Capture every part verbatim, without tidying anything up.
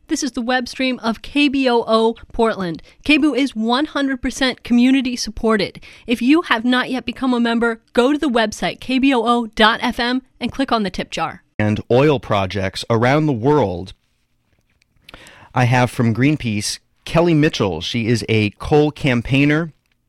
This is the web stream of K B O O Portland. K B O O is one hundred percent community supported. If you have not yet become a member, go to the website k b o o dot f m and click on the tip jar. And oil projects around the world. I have from Greenpeace, Kelly Mitchell. She is a coal campaigner,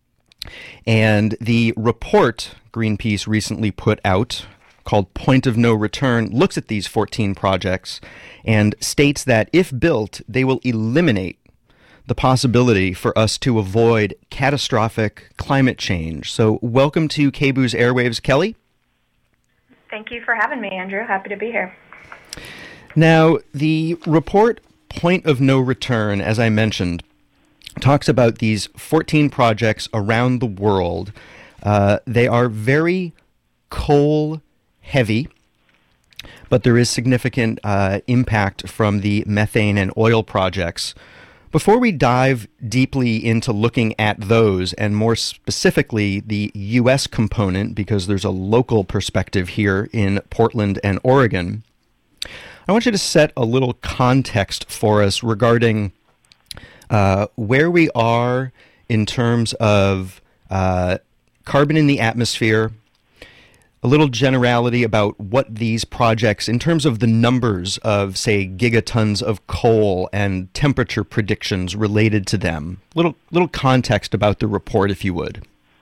and the report Greenpeace recently put out, called Point of No Return, looks at these fourteen projects and states that if built, they will eliminate the possibility for us to avoid catastrophic climate change. So welcome to K B O O's Airwaves, Kelly. Thank you for having me, Andrew. Happy to be here. Now, the report Point of No Return, as I mentioned, talks about these fourteen projects around the world. Uh, they are very coal heavy, but there is significant uh, impact from the methane and oil projects. Before we dive deeply into looking at those, and more specifically the U S component, because there's a local perspective here in Portland and Oregon, I want you to set a little context for us regarding uh, where we are in terms of uh, carbon in the atmosphere, a little generality about what these projects, in terms of the numbers of, say, gigatons of coal and temperature predictions related to them. Little little context about the report, if you would.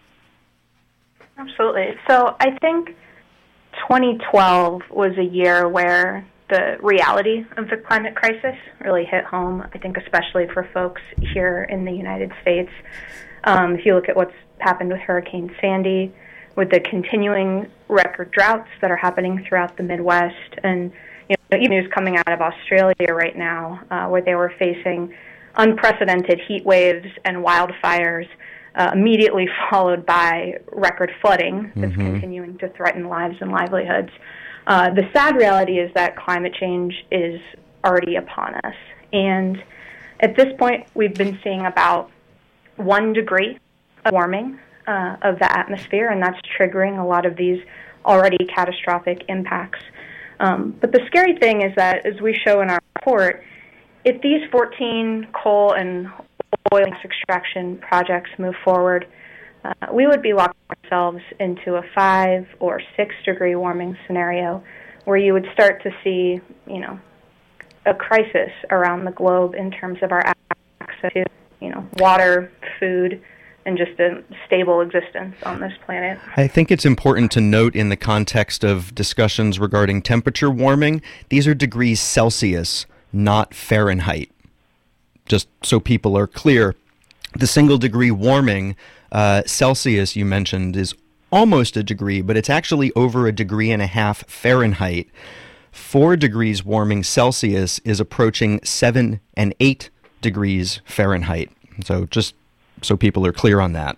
Absolutely. So I think twenty twelve was a year where the reality of the climate crisis really hit home, I think especially for folks here in the United States. Um, if you look at what's happened with Hurricane Sandy, with the continuing record droughts that are happening throughout the Midwest, and you know, even news coming out of Australia right now, uh, where they were facing unprecedented heat waves and wildfires, uh, immediately followed by record flooding that's mm-hmm. continuing to threaten lives and livelihoods. Uh, the sad reality is that climate change is already upon us, and at this point, we've been seeing about one degree of warming Uh, of the atmosphere, and that's triggering a lot of these already catastrophic impacts. Um, but the scary thing is that, as we show in our report, if these fourteen coal and oil extraction projects move forward, uh, we would be locking ourselves into a five or six degree warming scenario, where you would start to see, you know, a crisis around the globe in terms of our access to, you know, water, food, and just a stable existence on this planet. I think it's important to note in the context of discussions regarding temperature warming, these are degrees Celsius, not Fahrenheit. Just so people are clear, the single degree warming uh, Celsius you mentioned is almost a degree, but it's actually over a degree and a half Fahrenheit. Four degrees warming Celsius is approaching seven and eight degrees Fahrenheit. So just so people are clear on that.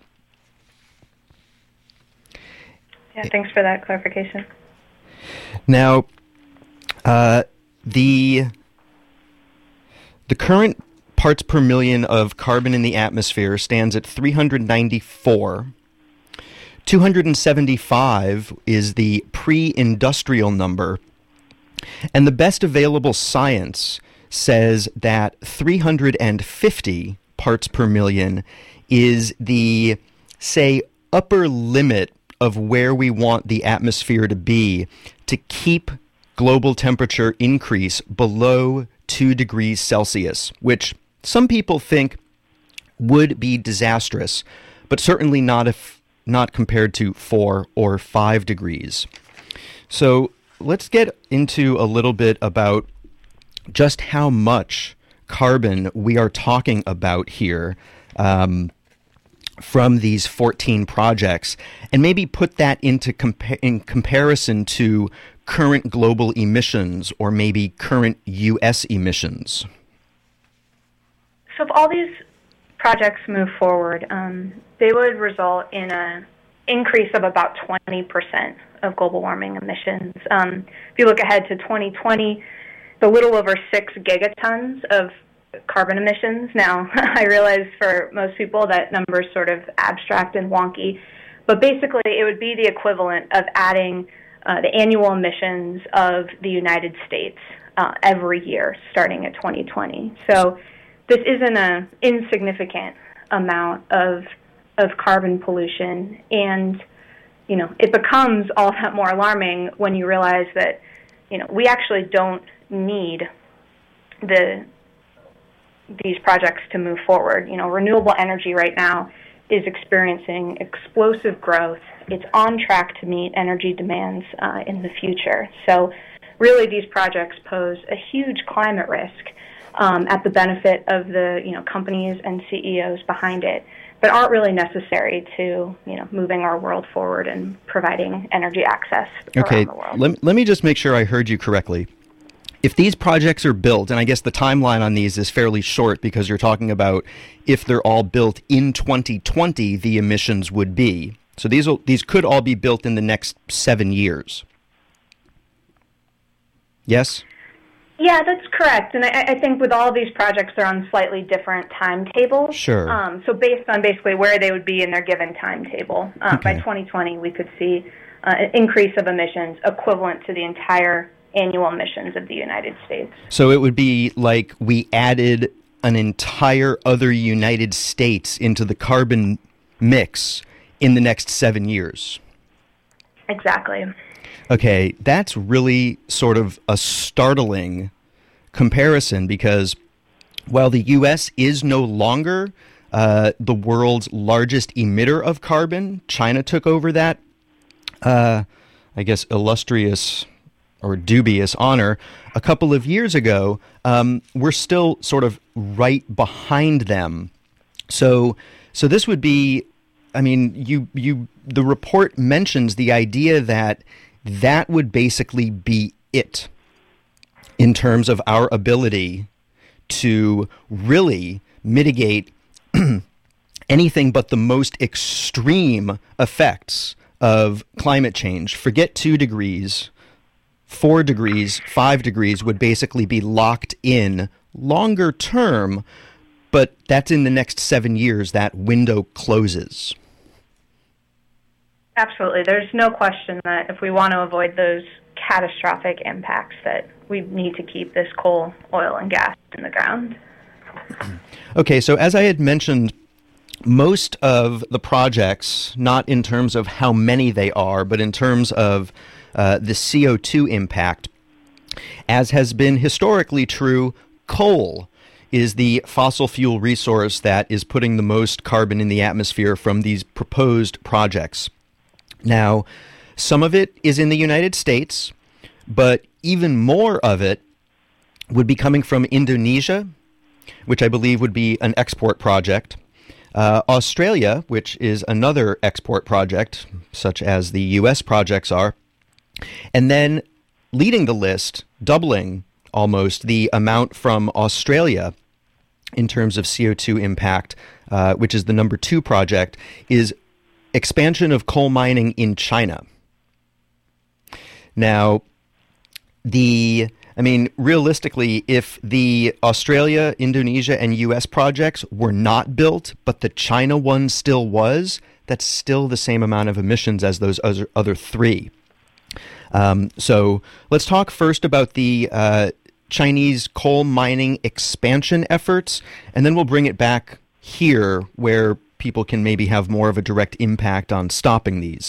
Yeah, thanks for that clarification. Now, uh, the the current parts per million of carbon in the atmosphere stands at three hundred ninety-four. two hundred seventy-five is the pre-industrial number, and the best available science says that three hundred fifty parts per million is the, say, upper limit of where we want the atmosphere to be to keep global temperature increase below two degrees Celsius, which some people think would be disastrous, but certainly not if not compared to four or five degrees. So let's get into a little bit about just how much carbon we are talking about here um, from these fourteen projects, and maybe put that into compa- in comparison to current global emissions or maybe current U S emissions. So if all these projects move forward, um, they would result in an increase of about twenty percent of global warming emissions. Um, if you look ahead to twenty twenty, it's a little over six gigatons of carbon emissions. Now, I realize for most people that number is sort of abstract and wonky, but basically it would be the equivalent of adding uh, the annual emissions of the United States uh, every year starting at twenty twenty. So this isn't an insignificant amount of of carbon pollution, and you know it becomes all that more alarming when you realize that you know we actually don't need the these projects to move forward. You know, renewable energy right now is experiencing explosive growth. It's on track to meet energy demands uh, in the future. So really these projects pose a huge climate risk um, at the benefit of the you know companies and C E Os behind it, but aren't really necessary to you know moving our world forward and providing energy access okay, around the world. Let, let me just make sure I heard you correctly. If these projects are built, and I guess the timeline on these is fairly short because you're talking about if they're all built in twenty twenty, the emissions would be. So these will, these could all be built in the next seven years. Yes? Yeah, that's correct. And I, I think with all of these projects, they're on slightly different timetables. Sure. Um, so based on basically where they would be in their given timetable, uh, Okay. by twenty twenty, we could see uh, an increase of emissions equivalent to the entire annual emissions of the United States. So it would be like we added an entire other United States into the carbon mix in the next seven years. Exactly. Okay, that's really sort of a startling comparison because while the U S is no longer uh, the world's largest emitter of carbon, China took over that, uh, I guess, illustrious or dubious honor a couple of years ago. Um, we're still sort of right behind them. So, so this would be, I mean, you, you, the report mentions the idea that that would basically be it in terms of our ability to really mitigate anything but the most extreme effects of climate change. Forget two degrees. Four degrees, five degrees would basically be locked in longer term, but that's in the next seven years that window closes. Absolutely. There's no question that if we want to avoid those catastrophic impacts, that we need to keep this coal, oil, and gas in the ground. Okay, so as I had mentioned, most of the projects, not in terms of how many they are, but in terms of uh, the C O two impact, as has been historically true, coal is the fossil fuel resource that is putting the most carbon in the atmosphere from these proposed projects. Now, some of it is in the United States, but even more of it would be coming from Indonesia, which I believe would be an export project. Uh, Australia, which is another export project, such as the U S projects are. And then leading the list, doubling almost the amount from Australia in terms of C O two impact, uh, which is the number two project, is expansion of coal mining in China. Now, the... I mean, realistically, if the Australia, Indonesia, and U S projects were not built, but the China one still was, that's still the same amount of emissions as those other, other three. Um, so let's talk first about the uh, Chinese coal mining expansion efforts, and then we'll bring it back here where people can maybe have more of a direct impact on stopping these.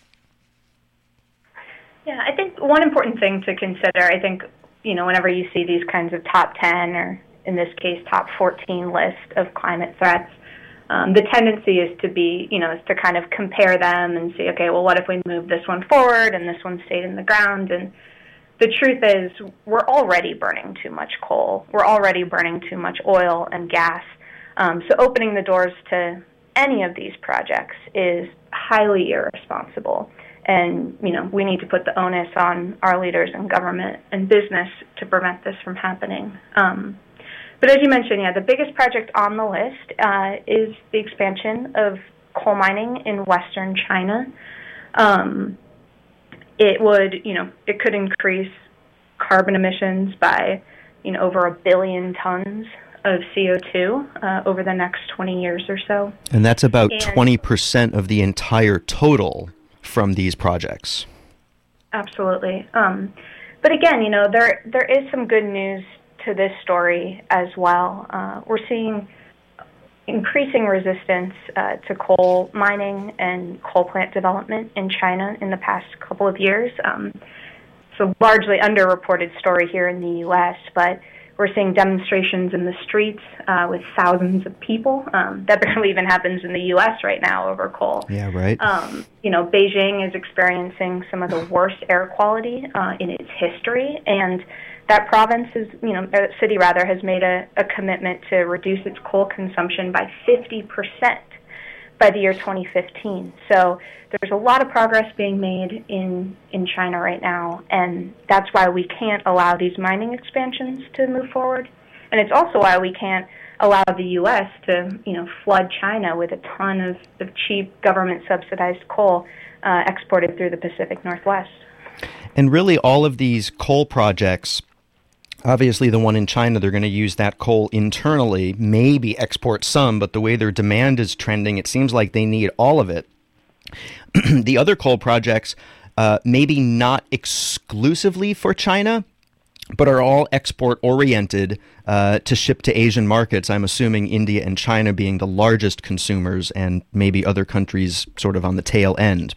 Yeah, I think one important thing to consider, I think, you know, whenever you see these kinds of top ten, or in this case, top fourteen list of climate threats, um, the tendency is to be, you know, is to kind of compare them and see, okay, well, what if we move this one forward and this one stayed in the ground? And the truth is, we're already burning too much coal. We're already burning too much oil and gas. Um, so opening the doors to any of these projects is highly irresponsible. And, you know, we need to put the onus on our leaders in government and business to prevent this from happening. Um, but as you mentioned, yeah, the biggest project on the list uh, is the expansion of coal mining in western China. Um, it would, you know, it could increase carbon emissions by, you know, over a billion tons of C O two uh, over the next twenty years or so. And that's about and, twenty percent of the entire total from these projects. Absolutely. Um, but again, you know, there there is some good news to this story as well. Uh, we're seeing increasing resistance uh, to coal mining and coal plant development in China in the past couple of years. Um, it's a largely underreported story here in the U S, but we're seeing demonstrations in the streets uh, with thousands of people. Um, that barely even happens in the U S right now over coal. Yeah, right. Um, you know, Beijing is experiencing some of the worst air quality uh, in its history, and that province is, you know, uh, city rather, has made a, a commitment to reduce its coal consumption by fifty percent by the year twenty fifteen. So there's a lot of progress being made in, in China right now, and that's why we can't allow these mining expansions to move forward. And it's also why we can't allow the U S to, you know, flood China with a ton of, of cheap government-subsidized coal uh, exported through the Pacific Northwest. And really all of these coal projects, obviously the one in China, they're going to use that coal internally, maybe export some, but the way their demand is trending, it seems like they need all of it. The other coal projects, uh, maybe not exclusively for China, but are all export-oriented uh, to ship to Asian markets, I'm assuming India and China being the largest consumers and maybe other countries sort of on the tail end.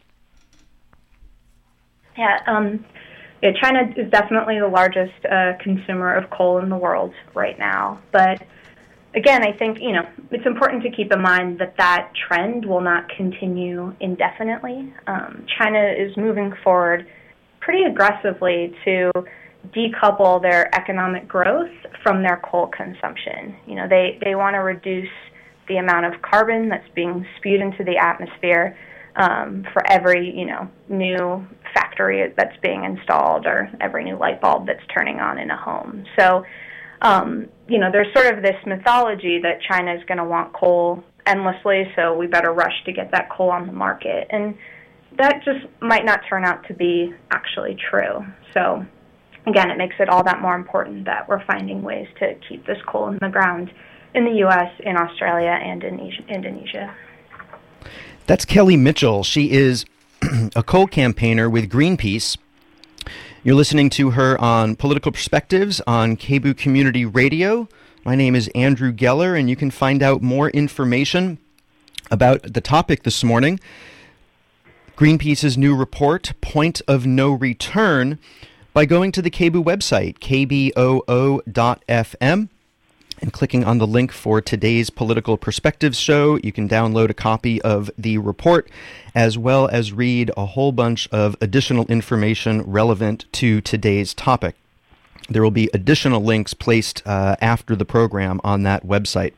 Yeah, um, yeah, China is definitely the largest uh, consumer of coal in the world right now. But again, I think, you know, it's important to keep in mind that that trend will not continue indefinitely. Um, China is moving forward pretty aggressively to decouple their economic growth from their coal consumption. You know, they, they want to reduce the amount of carbon that's being spewed into the atmosphere um, for every, you know, new factory that's being installed or every new light bulb that's turning on in a home. So, um, you know, there's sort of this mythology that China is going to want coal endlessly, so we better rush to get that coal on the market. And that just might not turn out to be actually true. So, again, it makes it all that more important that we're finding ways to keep this coal in the ground in the U S, in Australia, and in Indonesia. That's Kelly Mitchell. She is a coal campaigner with Greenpeace. You're listening to her on Political Perspectives on K B O O Community Radio. My name is Andrew Geller, and you can find out more information about the topic this morning, Greenpeace's new report, Point of No Return, by going to the K B O O website, k b o o dot f m, and clicking on the link for today's Political Perspectives show. You can download a copy of the report, as well as read a whole bunch of additional information relevant to today's topic. There will be additional links placed uh, after the program on that website.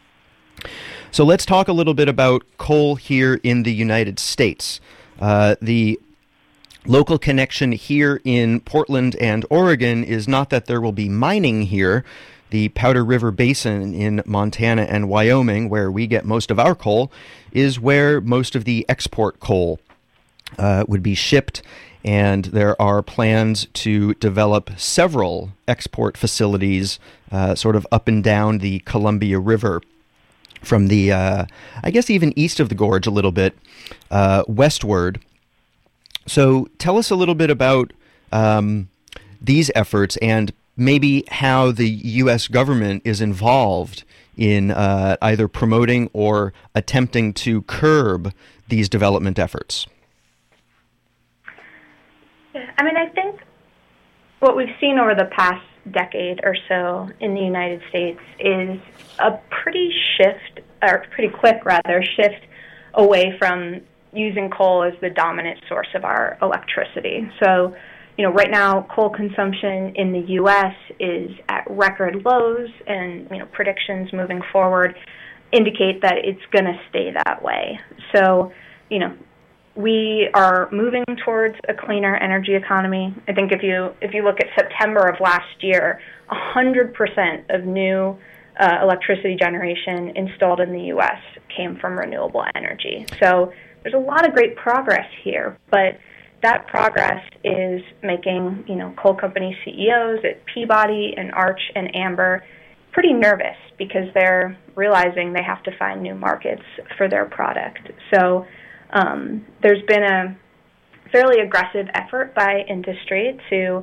So let's talk a little bit about coal here in the United States. Uh, the local connection here in Portland and Oregon is not that there will be mining here. The Powder River Basin in Montana and Wyoming, where we get most of our coal, is where most of the export coal uh, would be shipped, and there are plans to develop several export facilities uh, sort of up and down the Columbia River from the, uh, I guess even east of the gorge a little bit, uh, westward. So tell us a little bit about um, these efforts and maybe how the U S government is involved in uh, either promoting or attempting to curb these development efforts. Yeah, I mean, I think what we've seen over the past decade or so in the United States is a pretty shift, or pretty quick rather, shift away from using coal as the dominant source of our electricity. So, you know, right now, coal consumption in the U S is at record lows, and, you know, predictions moving forward indicate that it's going to stay that way. So, you know, we are moving towards a cleaner energy economy. I think if you if you look at September of last year, one hundred percent of new uh, electricity generation installed in the U S came from renewable energy. So there's a lot of great progress here, but that progress is making, you know, coal company C E Os at Peabody and Arch and Amber pretty nervous because they're realizing they have to find new markets for their product. So um, there's been a fairly aggressive effort by industry to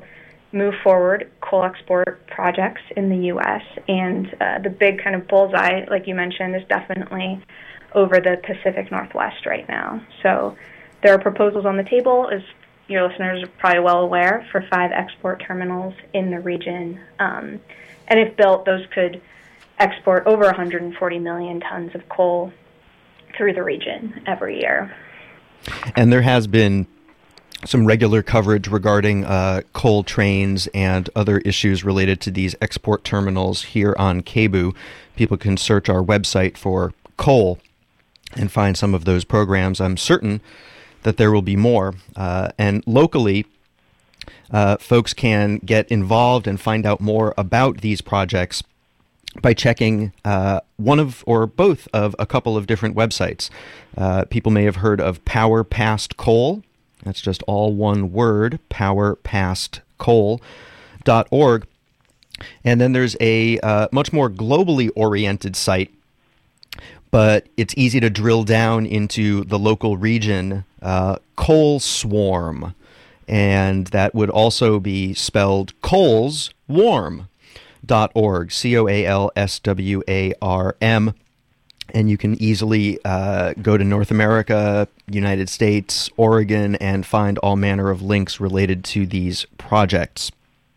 move forward coal export projects in the U S. And uh, the big kind of bullseye, like you mentioned, is definitely over the Pacific Northwest right now. So there are proposals on the table, as your listeners are probably well aware, for five export terminals in the region. Um, and if built, those could export over one hundred forty million tons of coal through the region every year. And there has been some regular coverage regarding uh, coal trains and other issues related to these export terminals here on K B U. People can search our website for coal and find some of those programs. I'm certain that there will be more. Uh, and locally, uh, folks can get involved and find out more about these projects by checking uh, one of or both of a couple of different websites. Uh, people may have heard of Power Past Coal. That's just all one word, power past coal dot org. And then there's a uh, much more globally oriented site, but it's easy to drill down into the local region, uh, Coal Swarm. And that would also be spelled coals warm dot org, C O A L S W A R M. And you can easily uh, go to North America, United States, Oregon, and find all manner of links related to these projects.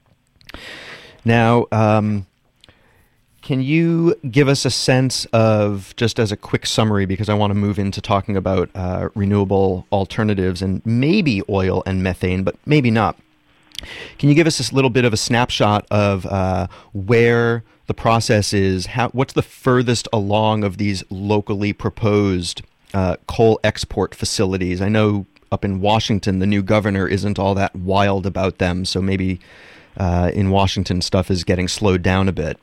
Now, um, can you give us a sense of, just as a quick summary, because I want to move into talking about uh, renewable alternatives and maybe oil and methane, but maybe not. Can you give us a little bit of a snapshot of uh, where the process is? How, what's the furthest along of these locally proposed uh, coal export facilities? I know up in Washington, the new governor isn't all that wild about them, so maybe uh, in Washington stuff is getting slowed down a bit.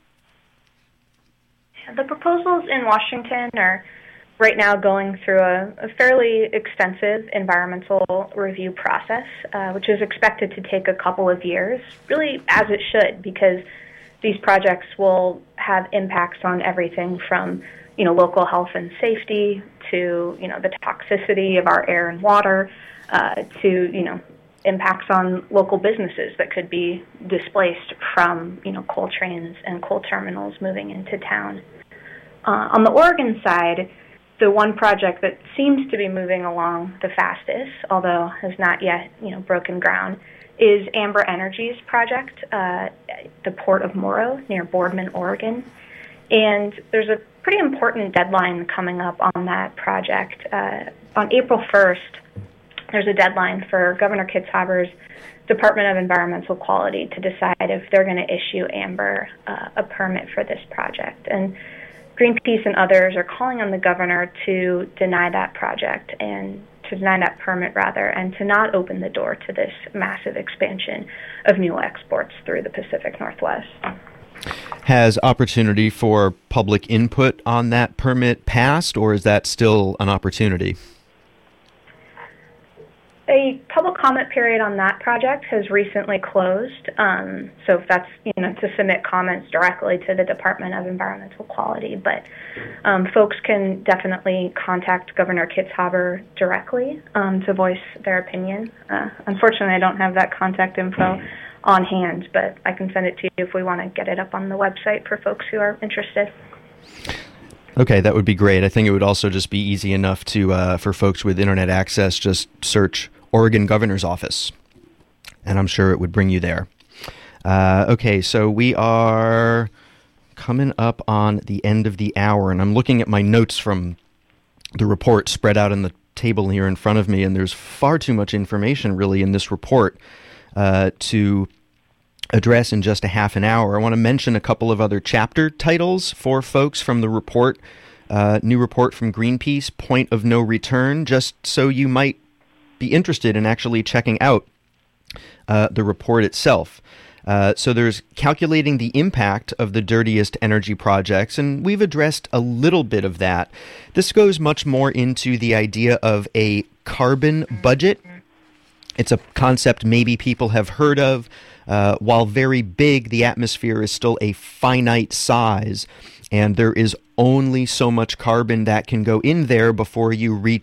The proposals in Washington are right now going through a, a fairly extensive environmental review process, uh, which is expected to take a couple of years, really as it should, because these projects will have impacts on everything from, you know, local health and safety to, you know, the toxicity of our air and water, uh, to, you know, impacts on local businesses that could be displaced from, you know, coal trains and coal terminals moving into town. Uh, on the Oregon side, the one project that seems to be moving along the fastest, although has not yet, you know, broken ground, is Amber Energy's project, uh, the Port of Morrow near Boardman, Oregon. And there's a pretty important deadline coming up on that project. Uh, on April first, there's a deadline for Governor Kitzhaber's Department of Environmental Quality to decide if they're going to issue Amber uh, a permit for this project. And Greenpeace and others are calling on the governor to deny that project and to deny that permit, rather, and to not open the door to this massive expansion of new exports through the Pacific Northwest. Has opportunity for public input on that permit passed, or is that still an opportunity? A public comment period on that project has recently closed. Um, so if that's, you know, to submit comments directly to the Department of Environmental Quality. But um, folks can definitely contact Governor Kitzhaber directly um, to voice their opinion. Uh, unfortunately, I don't have that contact info on hand, but I can send it to you if we want to get it up on the website for folks who are interested. Okay, that would be great. I think it would also just be easy enough to uh, for folks with internet access, just search Oregon Governor's Office, and I'm sure it would bring you there. Uh, okay, so we are coming up on the end of the hour, and I'm looking at my notes from the report spread out on the table here in front of me, and there's far too much information really in this report uh, to address in just a half an hour. I want to mention a couple of other chapter titles for folks from the report. Uh, new report from Greenpeace, Point of No Return, just so you might be interested in actually checking out uh, the report itself. Uh, so there's calculating the impact of the dirtiest energy projects, and we've addressed a little bit of that. This goes much more into the idea of a carbon budget. It's a concept maybe people have heard of. Uh, while very big, the atmosphere is still a finite size, and there is only so much carbon that can go in there before you reach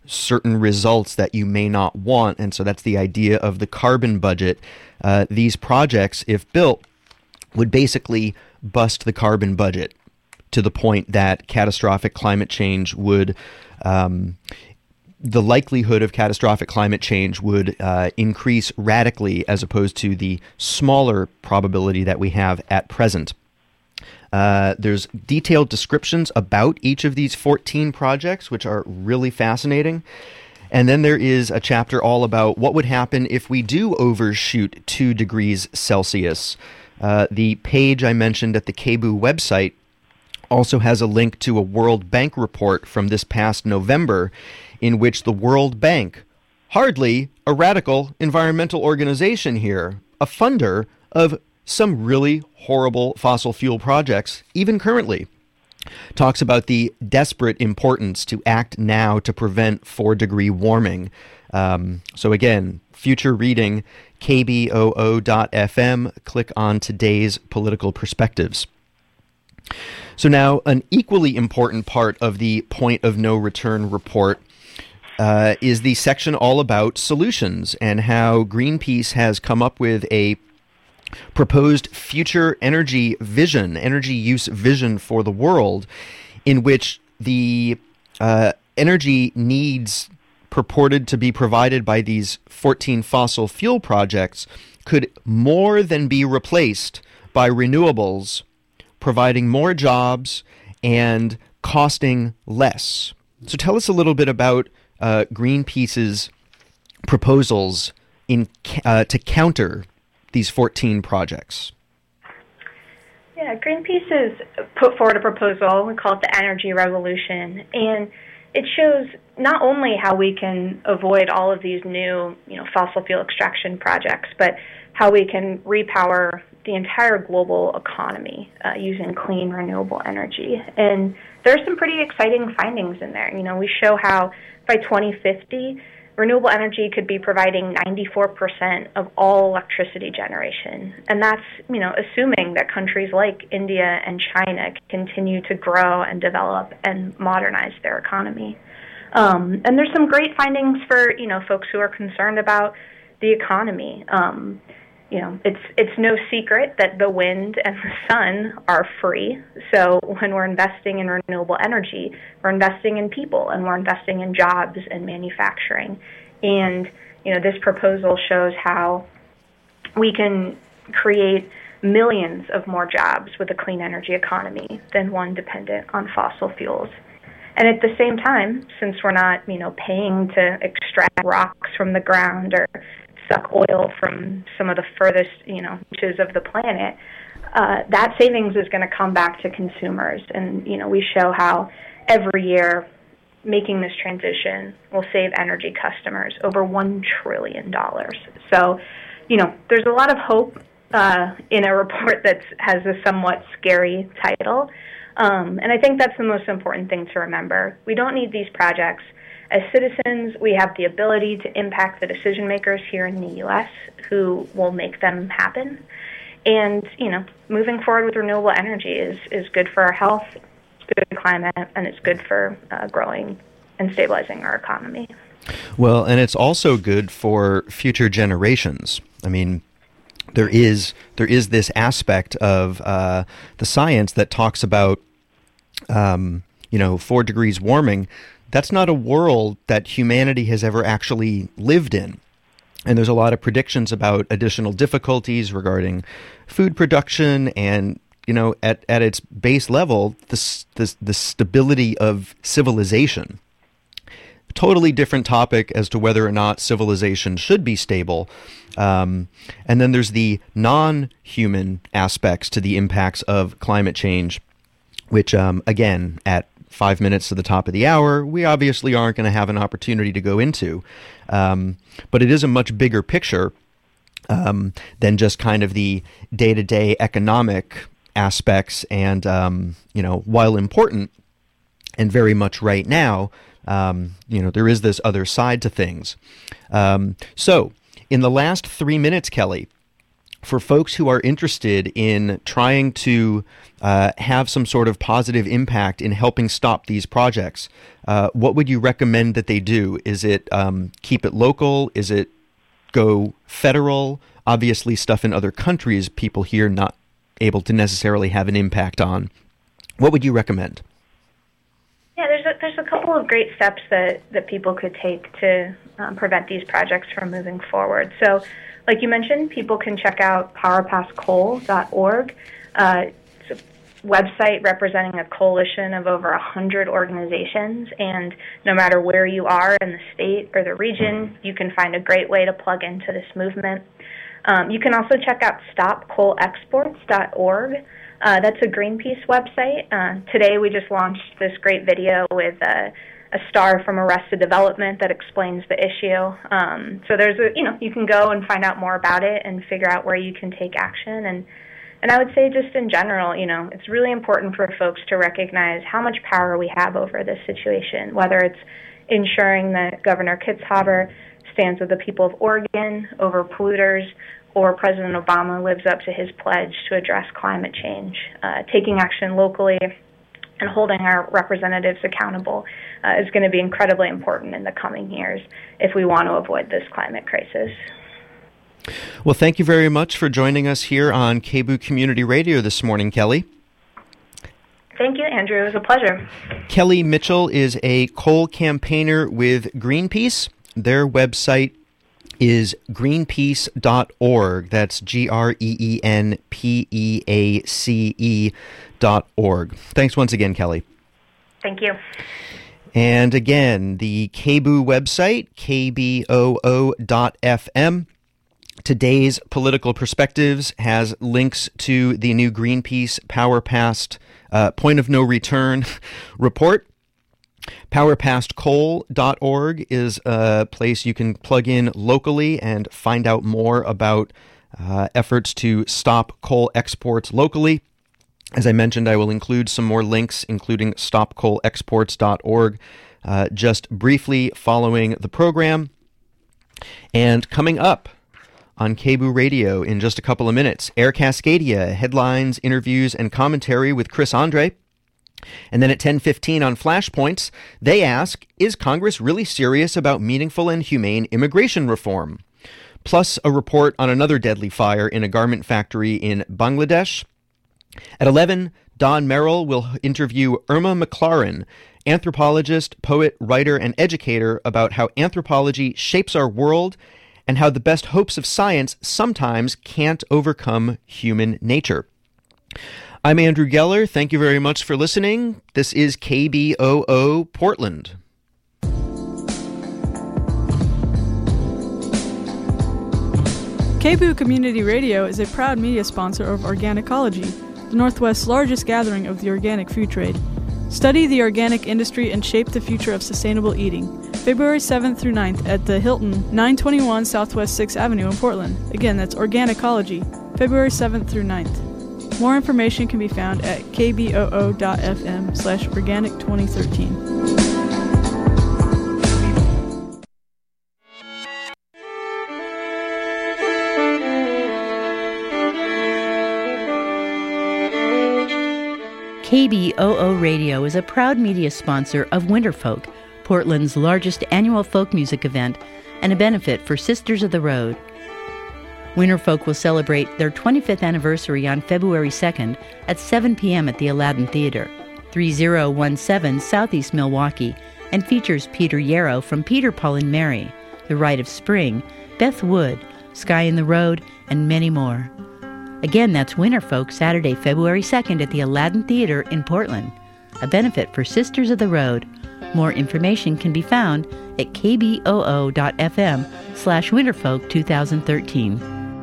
certain results that you may not want. And so that's the idea of the carbon budget. Uh, these projects, if built, would basically bust the carbon budget to the point that catastrophic climate change would, um, the likelihood of catastrophic climate change would uh, increase radically as opposed to the smaller probability that we have at present. Uh, there's detailed descriptions about each of these fourteen projects, which are really fascinating. And then there is a chapter all about what would happen if we do overshoot two degrees Celsius. Uh, the page I mentioned at the K B O O website also has a link to a World Bank report from this past November, in which the World Bank, hardly a radical environmental organization here, a funder of some really horrible fossil fuel projects, even currently, talks about the desperate importance to act now to prevent four-degree warming. Um, so again, future reading, K B O O dot F M, click on today's political perspectives. So now, an equally important part of the Point of No Return report uh, is the section all about solutions and how Greenpeace has come up with a proposed future energy vision, energy use vision for the world, in which the uh, energy needs purported to be provided by these fourteen fossil fuel projects could more than be replaced by renewables, providing more jobs and costing less. So tell us a little bit about uh, Greenpeace's proposals in uh, to counter these fourteen projects. Yeah, Greenpeace has put forward a proposal. We call it the Energy Revolution, and it shows not only how we can avoid all of these new, you know, fossil fuel extraction projects, but how we can repower the entire global economy uh, using clean, renewable energy. And there's some pretty exciting findings in there. You know, we show how by twenty fifty, renewable energy could be providing ninety-four percent of all electricity generation. And that's, you know, assuming that countries like India and China continue to grow and develop and modernize their economy. Um, and there's some great findings for, you know, folks who are concerned about the economy. Um, you know, it's it's no secret that the wind and the sun are free. So when we're investing in renewable energy, we're investing in people and we're investing in jobs and manufacturing. And, you know, this proposal shows how we can create millions of more jobs with a clean energy economy than one dependent on fossil fuels. And at the same time, since we're not, you know, paying to extract rocks from the ground or suck oil from some of the furthest, you know, reaches of the planet, uh, that savings is going to come back to consumers. And, you know, we show how every year making this transition will save energy customers over one trillion dollars. So, you know, there's a lot of hope uh, in a report that has a somewhat scary title. Um, and I think that's the most important thing to remember. We don't need these projects. As citizens, we have the ability to impact the decision makers here in the U S who will make them happen. And, you know, moving forward with renewable energy is, is good for our health, it's good for the climate, and it's good for uh, growing and stabilizing our economy. Well, and it's also good for future generations. I mean, there is there is this aspect of uh, the science that talks about, um, you know, four degrees warming. That's not a world that humanity has ever actually lived in. And there's a lot of predictions about additional difficulties regarding food production and, you know, at, at its base level, the, the, the stability of civilization. Totally different topic as to whether or not civilization should be stable. Um, and then there's the non-human aspects to the impacts of climate change, which, um, again, at five minutes to the top of the hour, we obviously aren't going to have an opportunity to go into. Um, but it is a much bigger picture um, than just kind of the day-to-day economic aspects. And, um, you know, while important and very much right now, um, you know, there is this other side to things. Um, so in the last three minutes, Kelly, for folks who are interested in trying to uh, have some sort of positive impact in helping stop these projects, uh, what would you recommend that they do? Is it um, keep it local? Is it go federal? Obviously, stuff in other countries, people here not able to necessarily have an impact on. What would you recommend? Yeah, there's a, there's a couple of great steps that, that people could take to um, prevent these projects from moving forward. So, like you mentioned, people can check out power pass coal dot org. Uh, it's a website representing a coalition of over one hundred organizations, and no matter where you are in the state or the region, you can find a great way to plug into this movement. Um, you can also check out stop coal exports dot org. Uh, that's a Greenpeace website. Uh, today we just launched this great video with uh, a star from Arrested Development that explains the issue. Um, so there's a, you know, you can go and find out more about it and figure out where you can take action. And, and I would say just in general, you know, it's really important for folks to recognize how much power we have over this situation, whether it's ensuring that Governor Kitzhaber stands with the people of Oregon over polluters, or President Obama lives up to his pledge to address climate change. Uh, taking action locally and holding our representatives accountable uh, is going to be incredibly important in the coming years if we want to avoid this climate crisis. Well, thank you very much for joining us here on K B O O Community Radio this morning, Kelly. Thank you, Andrew. It was a pleasure. Kelly Mitchell is a coal campaigner with Greenpeace. Their website is greenpeace dot org. That's G R E E N P E A C E dot org. Thanks once again, Kelly. Thank you. And again, the K B O O website, K B O O dot F M. Today's Political Perspectives has links to the new Greenpeace Power Past uh, Point of No Return report. power past coal dot org is a place you can plug in locally and find out more about uh, efforts to stop coal exports locally. As I mentioned, I will include some more links, including stop coal exports dot org, uh, just briefly following the program. And coming up on K B O O Radio in just a couple of minutes, Air Cascadia, headlines, interviews, and commentary with Chris Andre. And then at ten fifteen on Flashpoints, they ask, is Congress really serious about meaningful and humane immigration reform? Plus a report on another deadly fire in a garment factory in Bangladesh. At eleven, Don Merrill will interview Irma McLaren, anthropologist, poet, writer, and educator, about how anthropology shapes our world and how the best hopes of science sometimes can't overcome human nature. I'm Andrew Geller. Thank you very much for listening. This is K B O O Portland. K B O O Community Radio is a proud media sponsor of Organicology, the Northwest's largest gathering of the organic food trade. Study the organic industry and shape the future of sustainable eating. February seventh through ninth at the Hilton, nine twenty-one Southwest sixth Avenue in Portland. Again, that's Organicology, February seventh through ninth. More information can be found at k b o o dot f m slash organic twenty thirteen. K B O O Radio is a proud media sponsor of Winterfolk, Portland's largest annual folk music event, and a benefit for Sisters of the Road. Winterfolk will celebrate their twenty-fifth anniversary on February second at seven p.m. at the Aladdin Theater, thirty seventeen Southeast Milwaukee, and features Peter Yarrow from Peter, Paul and Mary, The Rite of Spring, Beth Wood, Sky in the Road, and many more. Again, that's Winterfolk, Saturday, February second at the Aladdin Theater in Portland, a benefit for Sisters of the Road. More information can be found at k b o o dot f m slash winterfolk twenty thirteen.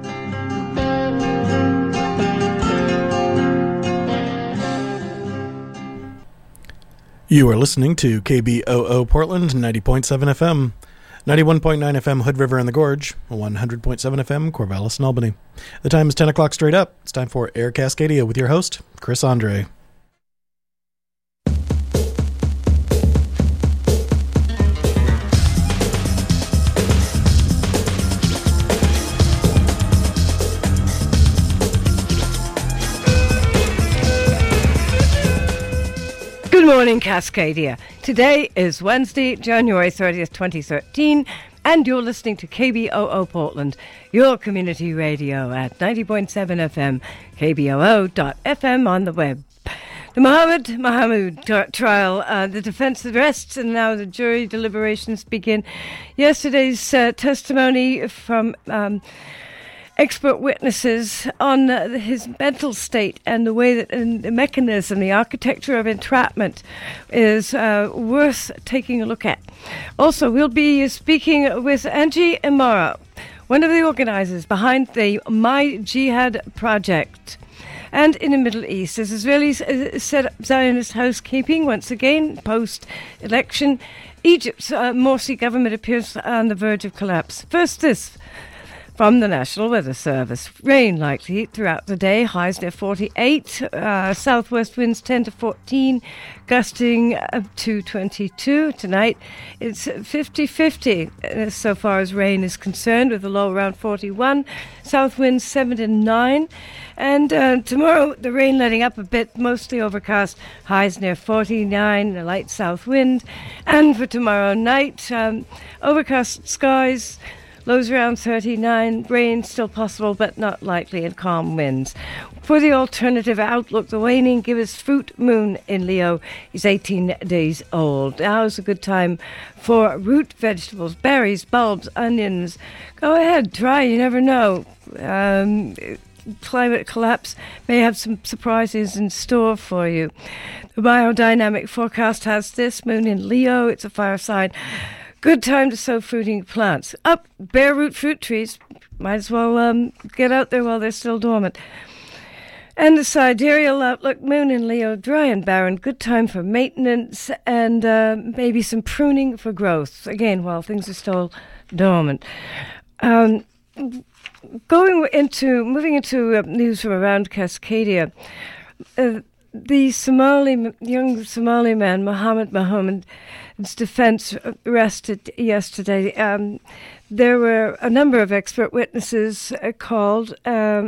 You are listening to K B O O Portland, ninety point seven F M, ninety-one point nine F M Hood River and the Gorge, one hundred point seven F M Corvallis and Albany. The time is ten o'clock straight up. It's time for Air Cascadia with your host, Chris Andre. morning, Cascadia. Today is Wednesday, January thirtieth, twenty thirteen, and you're listening to K B O O Portland, your community radio at ninety point seven F M, K B O O dot F M on the web. The Mohammed Mahmoud t- trial, uh, the defense rests, and now the jury deliberations begin. Yesterday's uh, testimony from um, expert witnesses on uh, his mental state and the way that and the mechanism, the architecture of entrapment is uh, worth taking a look at. Also, we'll be speaking with Angie Imara, one of the organizers behind the My Jihad project. And in the Middle East, as Israelis set up Zionist housekeeping once again post-election, Egypt's uh, Morsi government appears on the verge of collapse. First, this from the National Weather Service. Rain likely throughout the day, highs near forty-eight, uh, southwest winds ten to fourteen, gusting up to twenty-two. Tonight it's fifty-fifty uh, so far as rain is concerned, with a low around forty-one, south winds seven to nine. And uh, tomorrow the rain letting up a bit, mostly overcast, highs near forty-nine, a light south wind. And for tomorrow night, um, overcast skies, lows around thirty-nine, rain still possible but not likely, and calm winds. For the alternative outlook, the waning gibbous fruit moon in Leo is eighteen days old. Now is a good time for root vegetables, berries, bulbs, onions. Go ahead, try, you never know. Um, climate collapse may have some surprises in store for you. The biodynamic forecast has this moon in Leo. It's a fire sign. Good time to sow fruiting plants. Up, bare root fruit trees. Might as well um, get out there while they're still dormant. And the sidereal outlook, moon in Leo, dry and barren. Good time for maintenance and uh, maybe some pruning for growth. Again, while things are still dormant. Um, going into, moving into uh, news from around Cascadia, uh, the Somali, young Somali man, Mohammed Mahmoud's defense rested yesterday. Um, there were a number of expert witnesses uh, called, um,